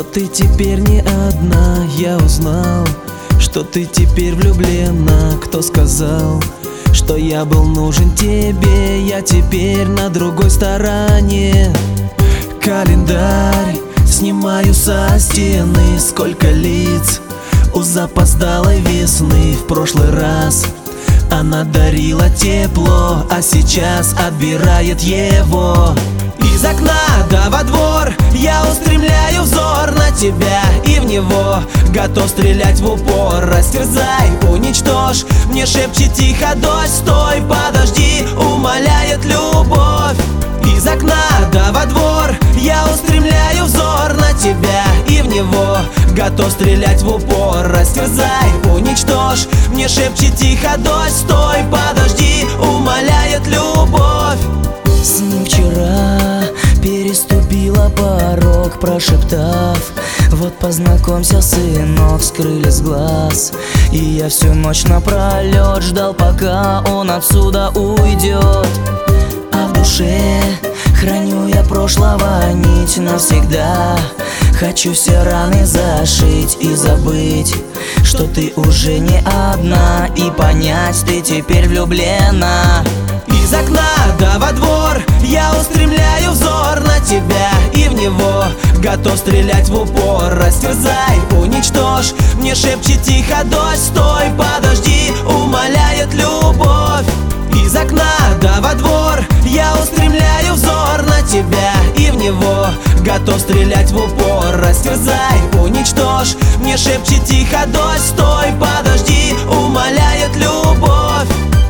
ты теперь не одна. Я узнал, что ты теперь влюблена. Кто сказал, что я был нужен тебе? Я теперь на другой стороне. Календарь снимаю со стены. Сколько лиц у запоздалой весны. В прошлый раз она дарила тепло, а сейчас отбирает его. Из окна да во двор я устремляю взор на тебя, и в него готов стрелять в упор. Растерзай, уничтожь, мне шепчет тихо дождь. Стой, подожди, умоляет любовь. Из окна да во двор я устремляю взор на тебя, и в него готов стрелять в упор. Растерзай, уничтожь, мне шепчет тихо дождь. Стой, подожди, умоляет любовь. С ним вчера переступила порог, прошептав: вот познакомься, сынок, скрыли с глаз. И я всю ночь напролет ждал, пока он отсюда уйдет. А в душе храню я прошлого нить навсегда. Хочу все раны зашить и забыть, что ты уже не одна, и понять, ты теперь влюблена. Из окна да во двор я устремляю взор на тебя, и в него готов стрелять в упор. Растерзай, уничтожь, мне шепчет тихо дождь. Стой, подожди, умоляет любовь. Из окна да во двор я устремляю взор на тебя, и в него готов стрелять в упор. Растерзай, уничтожь, мне шепчет тихо дождь. Стой, подожди, умоляет любовь.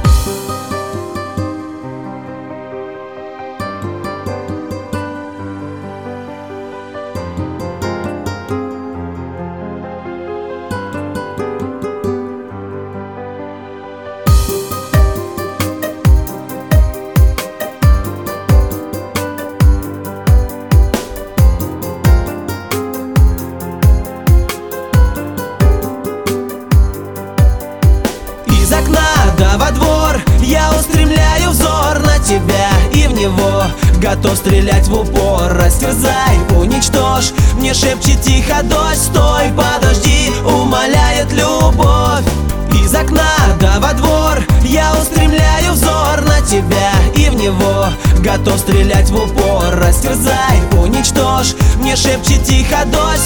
Из окна да во двор я устремляю взор на тебя, и в него готов стрелять в упор. Растерзай, уничтожь, мне шепчет тихо дождь. Стой, подожди, умоляет любовь. Из окна да во двор я устремляю взор на тебя, и в него готов стрелять в упор. Растерзай, уничтожь, мне шепчет тихо дождь.